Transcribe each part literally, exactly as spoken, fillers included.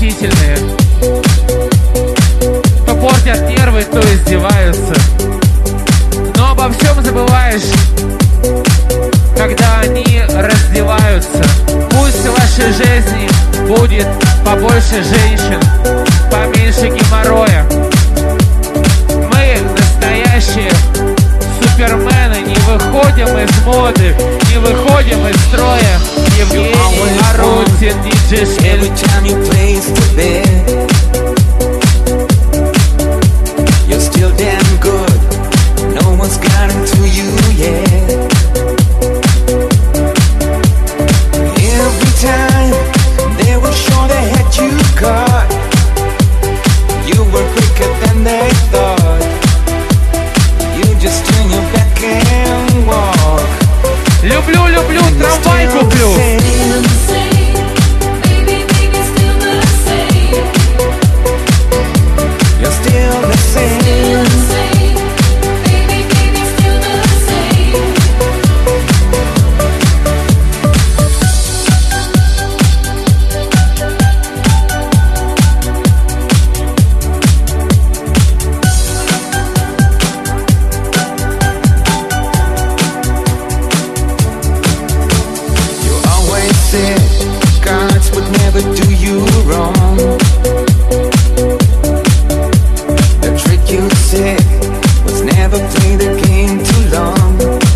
соблазнительные. То портят нервы, то издеваются. Но обо всем забываешь, когда они раздеваются. Пусть в вашей жизни будет побольше женщин, поменьше геморроя. Мы настоящие супермены, не выходим из моды, не выходим из строя. Евгений Арутин, диджей Шель. You're still damn good. No one's got into you yet. Every time they were sure they had you caught, you were quicker than they thought. You just turn your back and walk. Люблю, люблю, трамвай куплю. You're still the same. Baby, baby, still the same. You always said cards would never do you wrong. The trick you said was never play the game too long.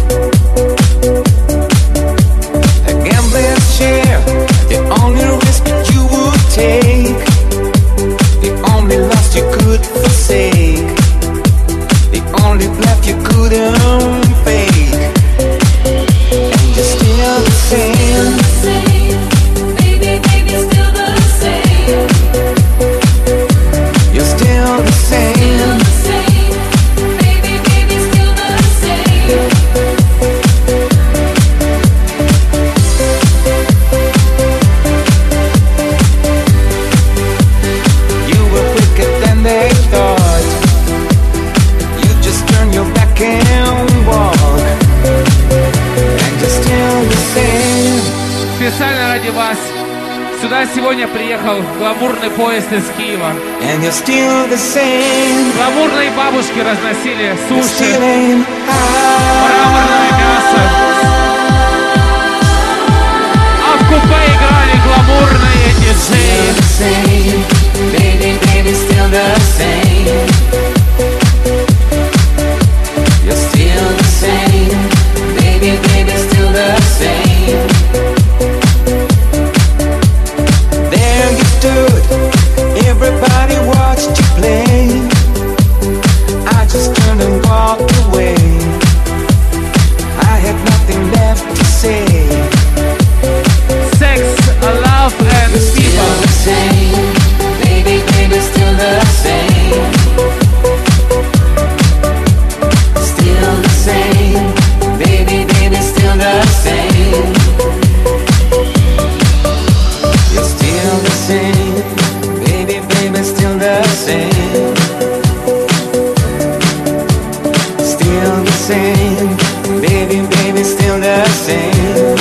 A gambler's chair, the only risk you would take, the only loss you could forsake, the only bluff you couldn't fake. And you're still the same. Baby, baby, still the same. You're still the same. Baby, baby, still the same. You were quicker than they thought. You just turn your back and walk. And you're still the same. Специально ради вас сюда сегодня приехал гламурный поезд из Киева. And you're still the same. Гламурные бабушки разносили You're суши, still in мраморное мясо. А в купе играли гламурные диджеи. the same. Baby, baby, still the same. You're still the same. Baby, baby, still the same. There you stood, everybody watched you play. I just turned and walked away. I had nothing left to say. Sex, love and You're still people. the same. Baby, baby, still the same. Still the same. Baby, baby, still the same. You're still the same. Baby, baby, still the same. Still the same. Baby, baby, still the same.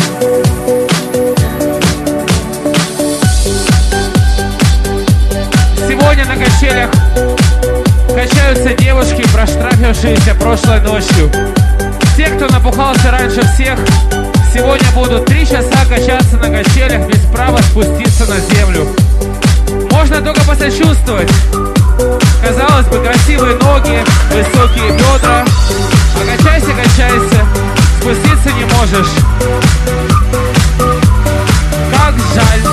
Сегодня на качелях качаются девушки, проштрафившиеся прошлой ночью. Те, кто напухался раньше всех, сегодня будут три часа качаться на качелях без права спуститься на землю. Можно только посочувствовать. Казалось бы, красивые ноги, высокие бедра. А качайся, качайся, спуститься не можешь. Как жаль.